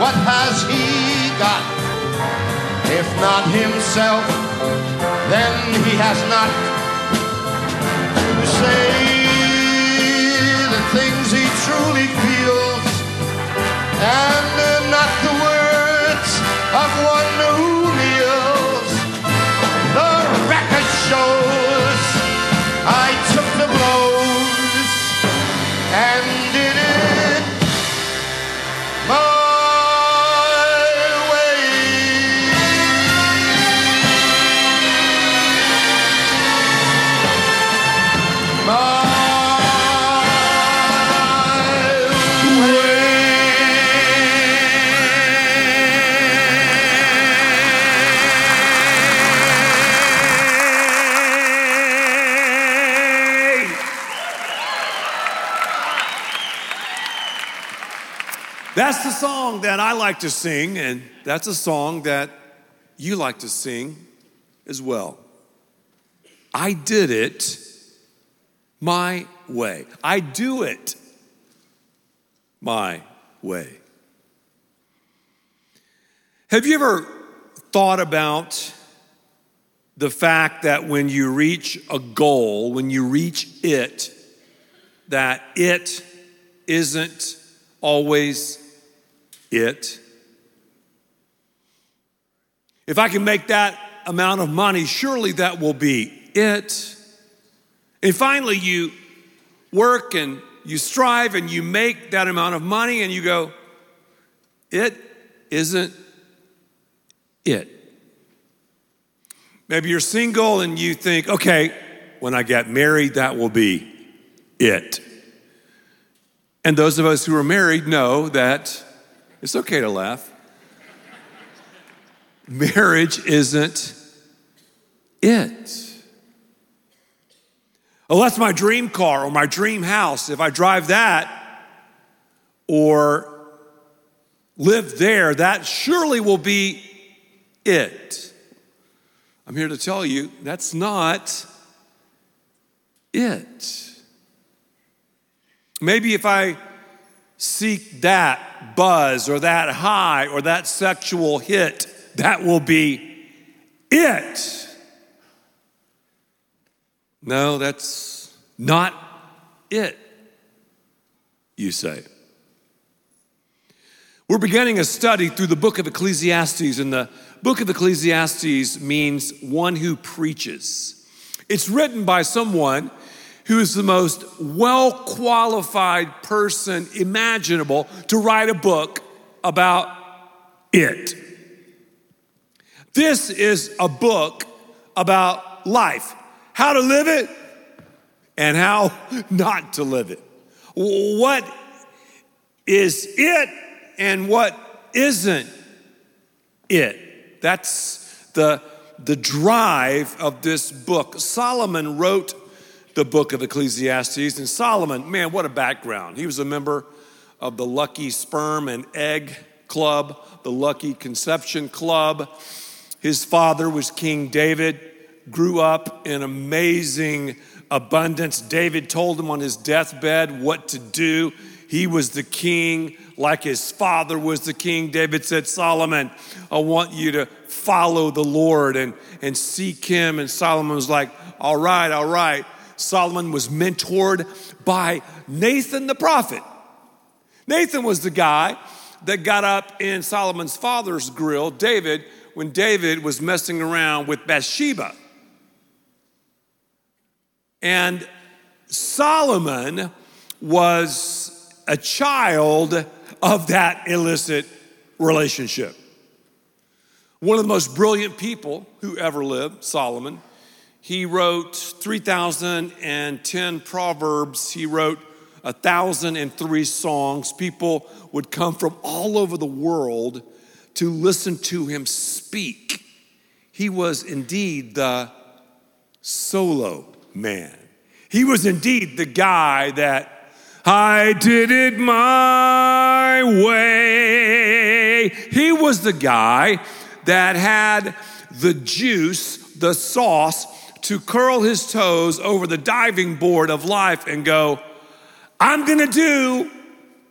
what has he got? If not himself, then he has not to say the things he truly feels, and not the words of one who kneels. The record shows I took the blows and did it my way. My That's the song that I like to sing, and that's a song that you like to sing as well. I did it my way. I do it my way. Have you ever thought about the fact that when you reach a goal, when you reach it, that it isn't always it? If I can make that amount of money, surely that will be it. And finally, you work and you strive and you make that amount of money and you go, it isn't it. Maybe you're single and you think, okay, when I get married, that will be it. And those of us who are married know that it's okay to laugh. Marriage isn't it. Oh, that's my dream car or my dream house. If I drive that or live there, that surely will be it. I'm here to tell you that's not it. Maybe if I seek that buzz or that high or that sexual hit, that will be it. No, that's not it, you say. We're beginning a study through the book of Ecclesiastes, and the book of Ecclesiastes means one who preaches. It's written by someone who is the most well-qualified person imaginable to write a book about it. This is a book about life, how to live it and how not to live it. What is it and what isn't it? That's the drive of this book. Solomon wrote the book of Ecclesiastes, and Solomon, man, what a background. He was a member of the Lucky Sperm and Egg Club, the Lucky Conception Club. His father was King David, grew up in amazing abundance. David told him on his deathbed what to do. He was the king, like his father was the king. David said, Solomon, I want you to follow the Lord and seek him. And Solomon was like, all right. Solomon was mentored by Nathan the prophet. Nathan was the guy that got up in Solomon's father's grill, David, when David was messing around with Bathsheba. And Solomon was a child of that illicit relationship. One of the most brilliant people who ever lived, Solomon. He wrote 3,010 proverbs. He wrote 1,003 songs. People would come from all over the world to listen to him speak. He was indeed the solo man. He was indeed the guy that I did it my way. He was the guy that had the juice, the sauce, to curl his toes over the diving board of life and go, I'm gonna do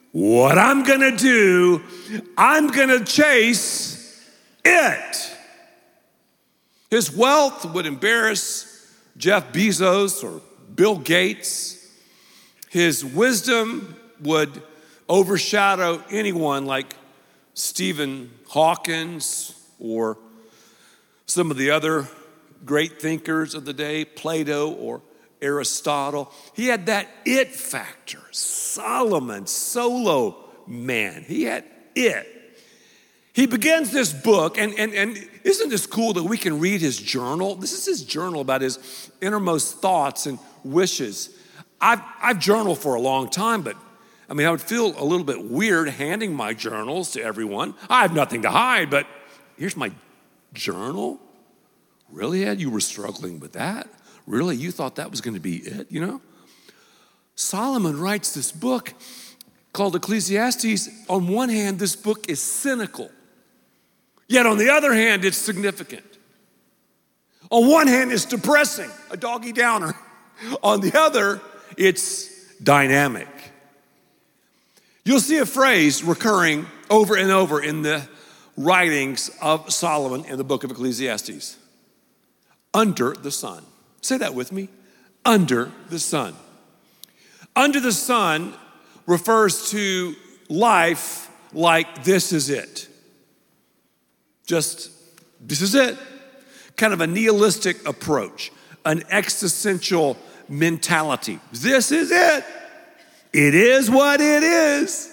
what I'm gonna do, I'm gonna chase it. His wealth would embarrass Jeff Bezos or Bill Gates. His wisdom would overshadow anyone like Stephen Hawkins or some of the other great thinkers of the day, Plato or Aristotle. He had that it factor. Solomon, solo man. He had it. He begins this book, and isn't this cool that we can read his journal? This is his journal about his innermost thoughts and wishes. I've journaled for a long time, but I would feel a little bit weird handing my journals to everyone. I have nothing to hide, but here's my journal. Really, Ed? You were struggling with that? Really? You thought that was going to be it, Solomon writes this book called Ecclesiastes. On one hand, this book is cynical. Yet on the other hand, it's significant. On one hand, it's depressing, a doggy downer. On the other, it's dynamic. You'll see a phrase recurring over and over in the writings of Solomon in the book of Ecclesiastes. Under the sun. Say that with me. Under the sun. Under the sun refers to life like this is it. Just, this is it. Kind of a nihilistic approach, an existential mentality. This is it. It is what it is.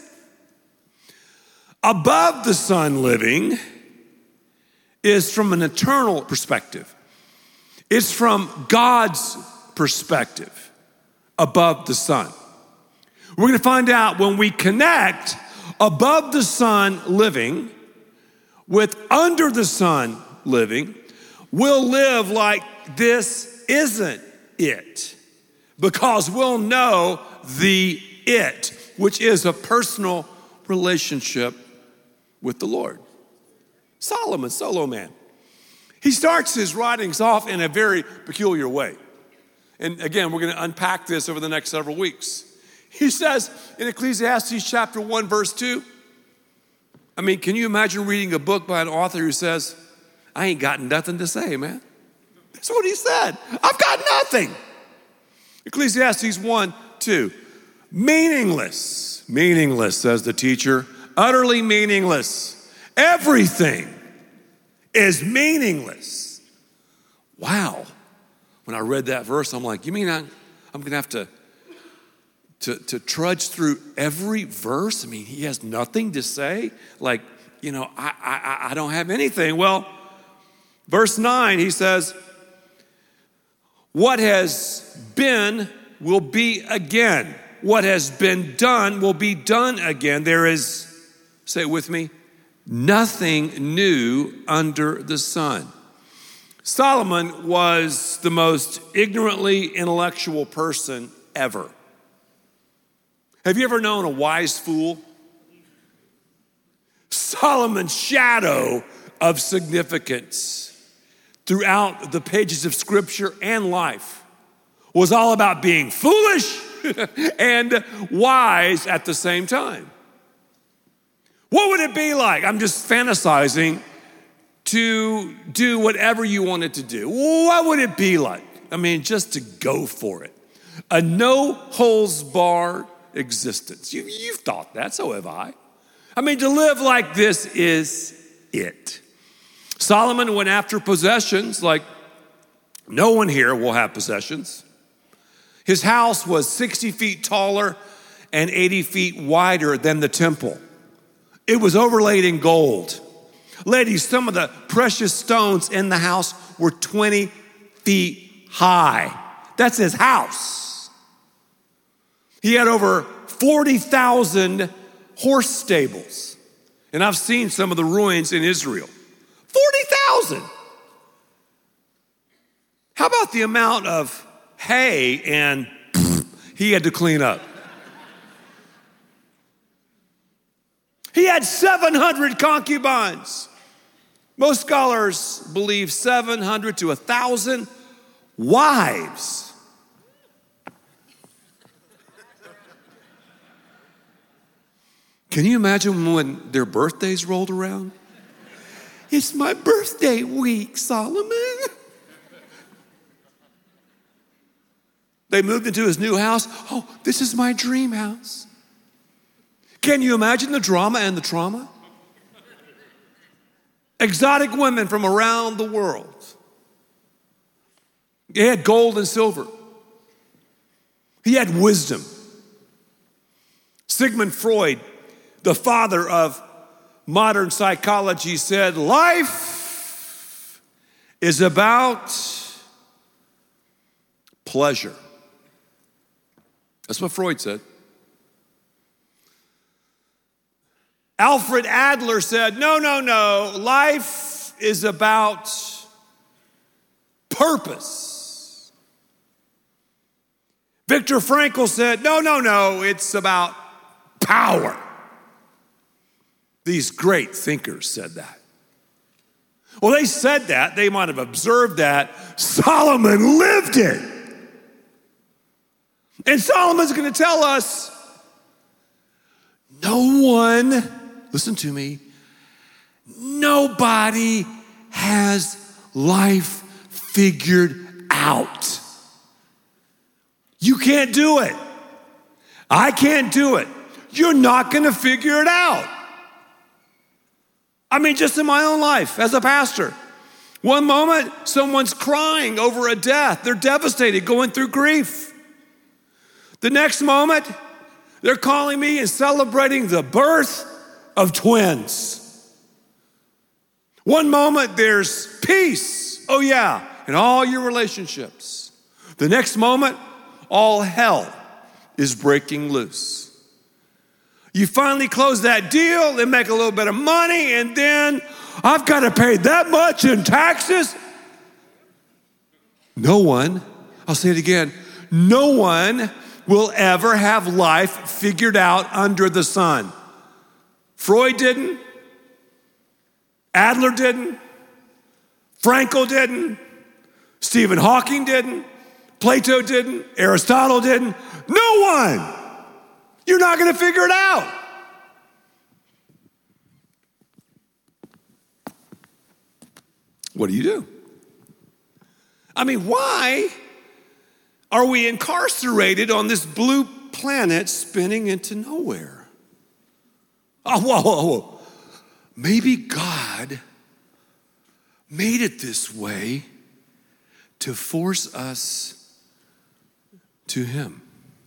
Above the sun living is from an eternal perspective. It's from God's perspective above the sun. We're going to find out when we connect above the sun living with under the sun living, we'll live like this isn't it, because we'll know the it, which is a personal relationship with the Lord. Solomon, solo man. He starts his writings off in a very peculiar way. And again, we're going to unpack this over the next several weeks. He says in Ecclesiastes chapter 1, verse 2, can you imagine reading a book by an author who says, I ain't got nothing to say, man. That's what he said. I've got nothing. Ecclesiastes 1, 2. Meaningless, says the teacher, utterly meaningless. Everything is meaningless. Wow. When I read that verse, I'm like, you mean I'm going to have to trudge through every verse? He has nothing to say? I don't have anything. Well, verse 9, he says, what has been will be again. What has been done will be done again. There is, say it with me, nothing new under the sun. Solomon was the most ignorantly intellectual person ever. Have you ever known a wise fool? Solomon's shadow of significance throughout the pages of Scripture and life was all about being foolish and wise at the same time. What would it be like? I'm just fantasizing to do whatever you wanted to do. What would it be like? Just to go for it. A no-holds-barred existence. You've thought that, so have I. To live like this is it. Solomon went after possessions like no one here will have possessions. His house was 60 feet taller and 80 feet wider than the temple. It was overlaid in gold. Ladies, some of the precious stones in the house were 20 feet high. That's his house. He had over 40,000 horse stables. And I've seen some of the ruins in Israel. 40,000. How about the amount of hay and he had to clean up? He had 700 concubines. Most scholars believe 700 to 1,000 wives. Can you imagine when their birthdays rolled around? It's my birthday week, Solomon. They moved into his new house. Oh, this is my dream house. Can you imagine the drama and the trauma? Exotic women from around the world. He had gold and silver. He had wisdom. Sigmund Freud, the father of modern psychology, said, life is about pleasure. That's what Freud said. Alfred Adler said, no, life is about purpose. Viktor Frankl said, no, it's about power. These great thinkers said that. Well, they said that, they might have observed that. Solomon lived it. And Solomon's going to tell us, no one, listen to me, nobody has life figured out. You can't do it. I can't do it. You're not going to figure it out. I mean, just in my own life as a pastor, one moment someone's crying over a death. They're devastated, going through grief. The next moment, they're calling me and celebrating the birth of twins. One moment, there's peace. Oh yeah, in all your relationships. The next moment, all hell is breaking loose. You finally close that deal and make a little bit of money, and then I've got to pay that much in taxes. No one, I'll say it again, no one will ever have life figured out under the sun. Freud didn't. Adler didn't. Frankl didn't. Stephen Hawking didn't. Plato didn't. Aristotle didn't. No one. You're not going to figure it out. What do? I mean, why are we incarcerated on this blue planet spinning into nowhere? Oh, whoa. Maybe God made it this way to force us to Him.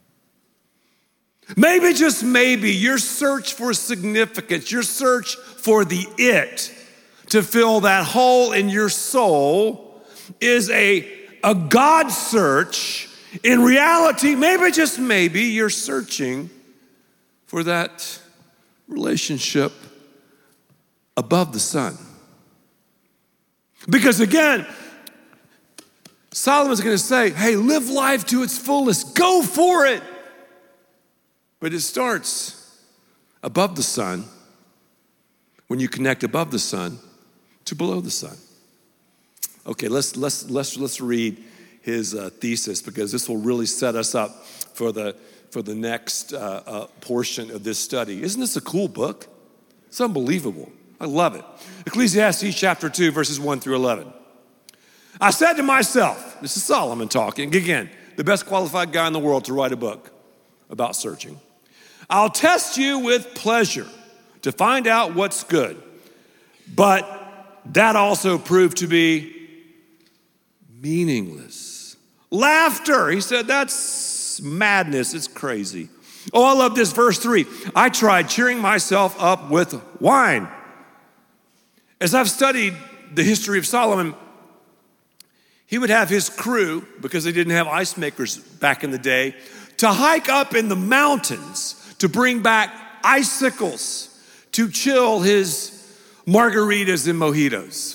Maybe, just maybe, your search for significance, your search for the it to fill that hole in your soul is a God search. In reality, maybe, just maybe, you're searching for that relationship above the sun. Because again, Solomon's going to say, hey, live life to its fullest. Go for it. But it starts above the sun when you connect above the sun to below the sun. Okay, let's read his thesis, because this will really set us up for the next portion of this study. Isn't this a cool book? It's unbelievable. I love it. Ecclesiastes chapter 2, verses 1 through 11. I said to myself, this is Solomon talking, again, the best qualified guy in the world to write a book about searching. I'll test you with pleasure to find out what's good. But that also proved to be meaningless. Laughter, he said, that's madness, it's crazy. Oh, I love this, verse 3. I tried cheering myself up with wine. As I've studied the history of Solomon, he would have his crew, because they didn't have ice makers back in the day, to hike up in the mountains to bring back icicles to chill his margaritas and mojitos.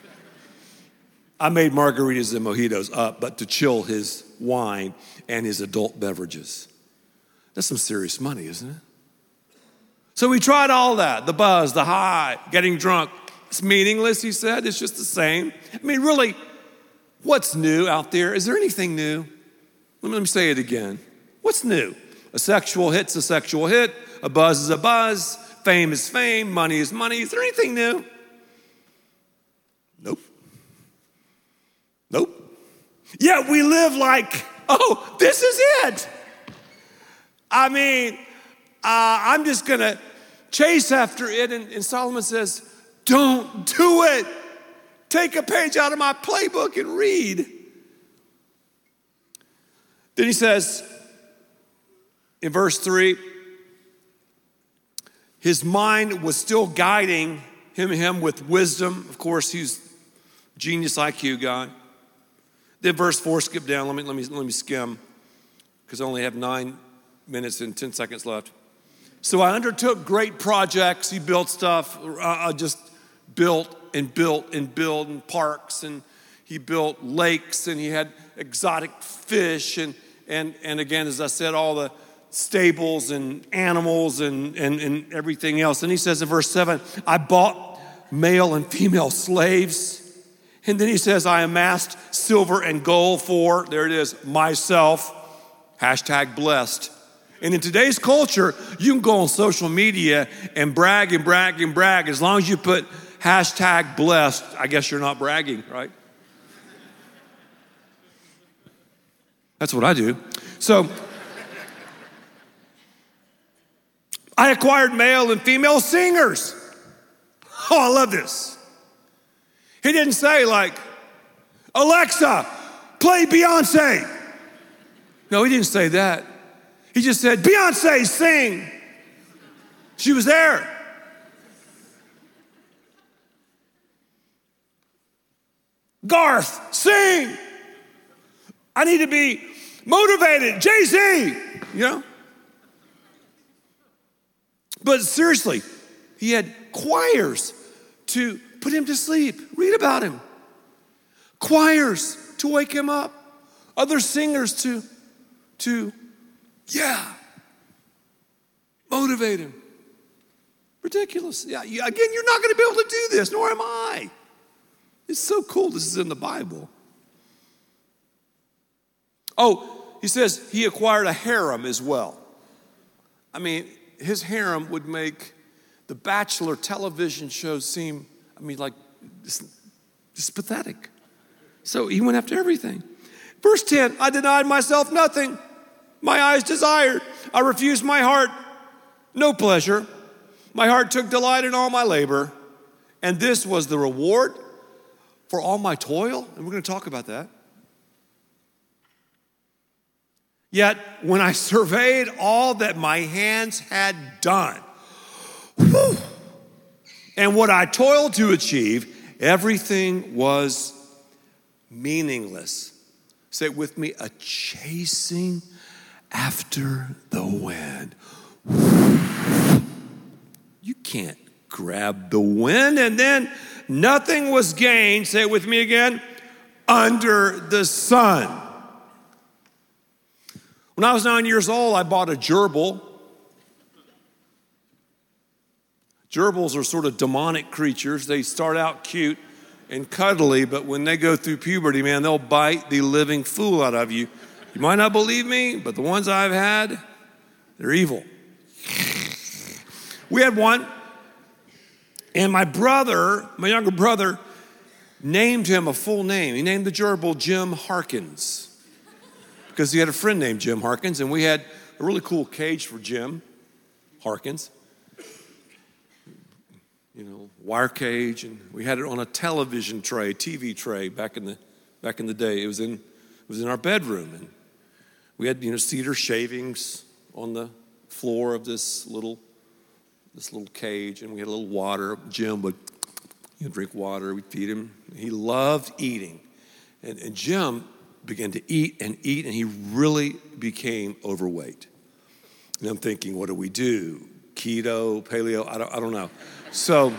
I made margaritas and mojitos up, but to chill his wine and his adult beverages. That's some serious money, isn't it? So we tried all that, the buzz, the high, getting drunk. It's meaningless, he said. It's just the same. I mean, really, what's new out there? Is there anything new? Let me say it again. What's new? A sexual hit's a sexual hit. A buzz is a buzz. Fame is fame. Money is money. Is there anything new? Nope. Nope. Yet we live like, oh, this is it. I mean, I'm just going to chase after it. And Solomon says, don't do it. Take a page out of my playbook and read. Then he says in verse 3, his mind was still guiding him with wisdom. Of course, he's genius IQ guy. Then verse 4, skip down. Let me skim, because I only have 9 minutes and 10 seconds left. So I undertook great projects. He built stuff. I just built and parks, and he built lakes, and he had exotic fish, and again, as I said, all the stables and animals and everything else. And he says in verse 7, I bought male and female slaves. And then he says, I amassed silver and gold for, there it is, myself, hashtag blessed. And in today's culture, you can go on social media and brag. As long as you put hashtag blessed, I guess you're not bragging, right? That's what I do. So, I acquired male and female singers. Oh, I love this. He didn't say like, Alexa, play Beyonce. No, he didn't say that. He just said, Beyonce, sing. She was there. Garth, sing. I need to be motivated. Jay-Z, you know? But seriously, he had choirs to put him to sleep. Read about him. Choirs to wake him up. Other singers to motivate him. Ridiculous. Yeah, again, you're not going to be able to do this, nor am I. It's so cool this is in the Bible. Oh, he says he acquired a harem as well. I mean, his harem would make the Bachelor television show seem, like just pathetic. So he went after everything. Verse 10, I denied myself nothing. My eyes desired. I refused my heart no pleasure. My heart took delight in all my labor. And this was the reward for all my toil. And we're going to talk about that. Yet when I surveyed all that my hands had done, and what I toiled to achieve, everything was meaningless. Say it with me, a chasing after the wind. You can't grab the wind, and then nothing was gained. Say it with me again, under the sun. When I was 9 years old, I bought a gerbil. Gerbils are sort of demonic creatures. They start out cute and cuddly, but when they go through puberty, man, they'll bite the living fool out of you. You might not believe me, but the ones I've had, they're evil. We had one, and my younger brother, named him a full name. He named the gerbil Jim Harkins, because he had a friend named Jim Harkins, and we had a really cool cage for Jim Harkins. Wire cage, and we had it on a television tray, TV tray back in the day. It was in our bedroom, and we had cedar shavings on the floor of this little cage, and we had a little water. Jim would drink water. We'd feed him. He loved eating, and Jim began to eat, and he really became overweight. And I'm thinking, what do we do? Keto, paleo? I don't know. So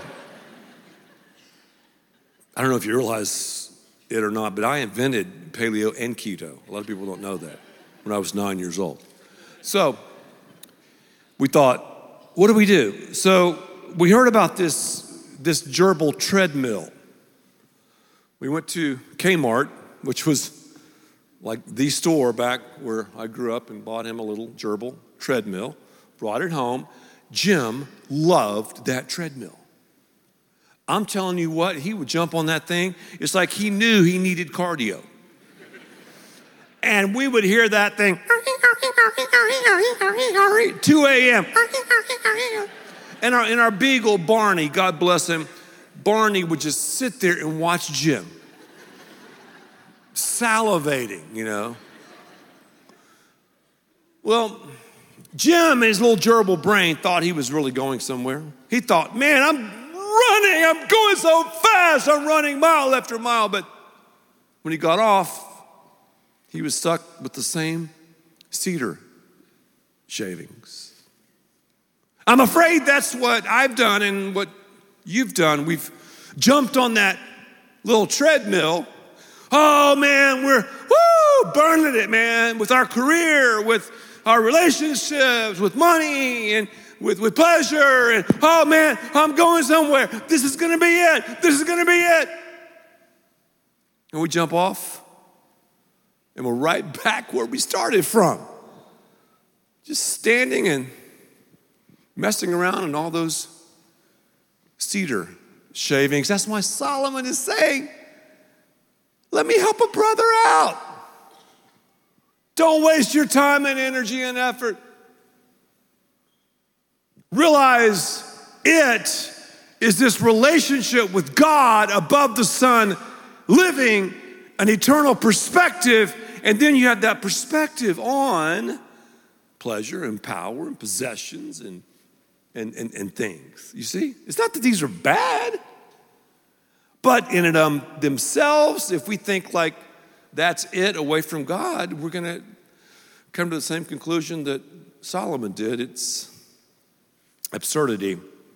I don't know if you realize it or not, but I invented paleo and keto. A lot of people don't know that, when I was 9 years old. So we thought, what do we do? So we heard about this gerbil treadmill. We went to Kmart, which was like the store back where I grew up, and bought him a little gerbil treadmill, brought it home, Jim loved that treadmill. I'm telling you what, he would jump on that thing. It's like he knew he needed cardio. And we would hear that thing, 2 a.m. And our beagle, Barney, God bless him, Barney would just sit there and watch Jim. Salivating, you know. Well, Jim, in his little gerbil brain, thought he was really going somewhere. He thought, man, I'm going so fast, I'm running mile after mile. But when he got off, he was stuck with the same cedar shavings. I'm afraid that's what I've done and what you've done. We've jumped on that little treadmill. Oh man, we're burning it, man, with our career, with our relationships, with money, and with pleasure. And oh man, I'm going somewhere. This is gonna be it. This is gonna be it. And we jump off, and we're right back where we started from. Just standing and messing around in all those cedar shavings. That's why Solomon is saying, let me help a brother out. Don't waste your time and energy and effort. Realize it is this relationship with God above the sun, living an eternal perspective, and then you have that perspective on pleasure and power and possessions and things. You see? It's not that these are bad, but in themselves, if we think like that's it away from God, we're going to come to the same conclusion that Solomon did. It's absurdity.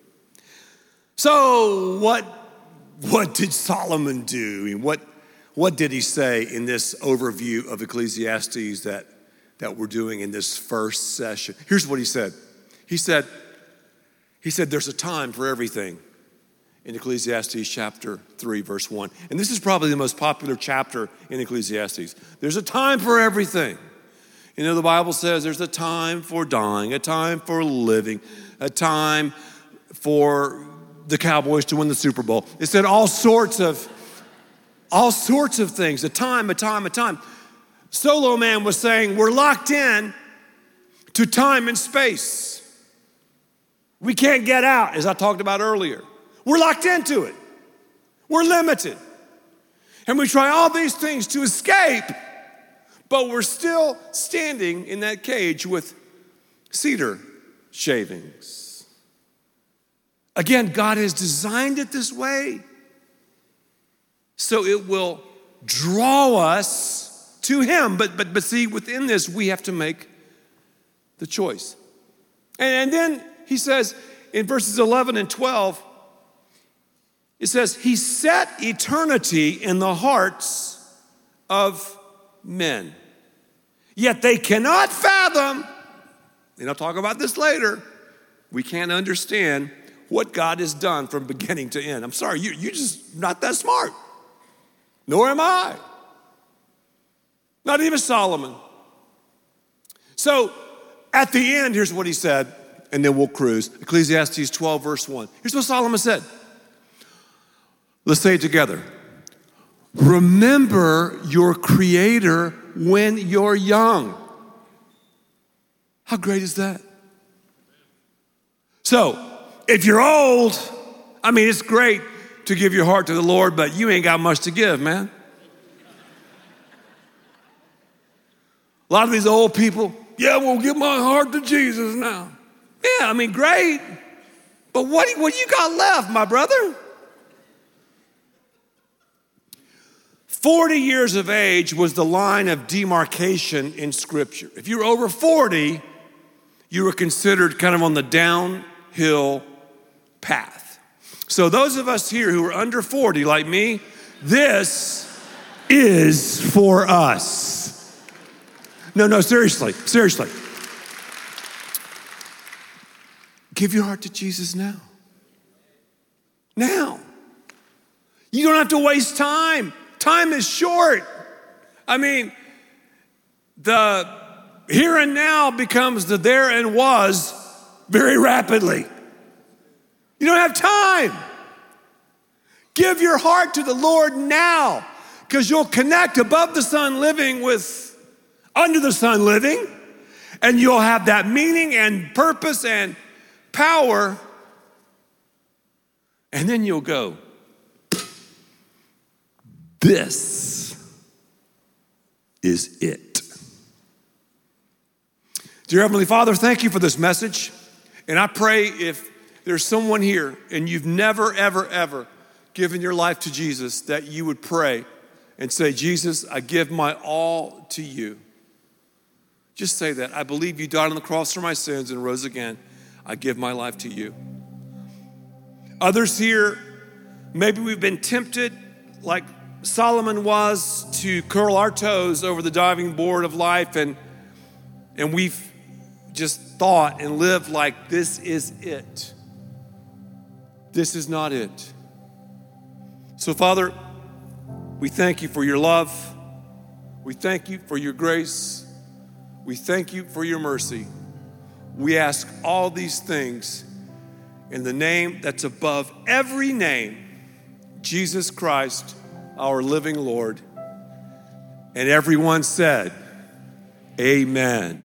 So what did Solomon do? And what did he say in this overview of Ecclesiastes that we're doing in this first session? Here's what he said. He said, there's a time for everything in Ecclesiastes chapter 3, verse 1. And this is probably the most popular chapter in Ecclesiastes. There's a time for everything. You know, the Bible says there's a time for dying, a time for living, a time for the Cowboys to win the Super Bowl. It said all sorts of things, a time. Solo Man was saying we're locked in to time and space. We can't get out, as I talked about earlier. We're locked into it. We're limited. And we try all these things to escape, but we're still standing in that cage with cedar shavings. Again, God has designed it this way so it will draw us to Him. But see, within this, we have to make the choice. And then he says in verses 11 and 12, it says, He set eternity in the hearts of men, yet they cannot fathom, and I'll talk about this later, we can't understand what God has done from beginning to end. I'm sorry, you're just not that smart. Nor am I. Not even Solomon. So at the end, here's what he said, and then we'll cruise. Ecclesiastes 12, verse 1. Here's what Solomon said. Let's say it together. Remember your Creator when you're young. How great is that? So, if you're old, I mean, it's great to give your heart to the Lord, but you ain't got much to give, man. A lot of these old people, yeah, we'll give my heart to Jesus now. Yeah, I mean, great. But what you got left, my brother? 40 years of age was the line of demarcation in Scripture. If you were over 40, you were considered kind of on the downhill path. So those of us here who are under 40, like me, this is for us. No, seriously. Give your heart to Jesus now. Now. You don't have to waste time. Time is short. I mean, the here and now becomes the there and was very rapidly. You don't have time. Give your heart to the Lord now, because you'll connect above the sun living with under the sun living, and you'll have that meaning and purpose and power, and then you'll go, this is it. Dear Heavenly Father, thank you for this message. And I pray if there's someone here and you've never, ever, ever given your life to Jesus, that you would pray and say, Jesus, I give my all to you. Just say that. I believe you died on the cross for my sins and rose again. I give my life to you. Others here, maybe we've been tempted like Solomon was to curl our toes over the diving board of life, and we've just thought and lived like this is it. This is not it. So Father, we thank you for your love. We thank you for your grace. We thank you for your mercy. We ask all these things in the name that's above every name, Jesus Christ, our living Lord. And everyone said, amen.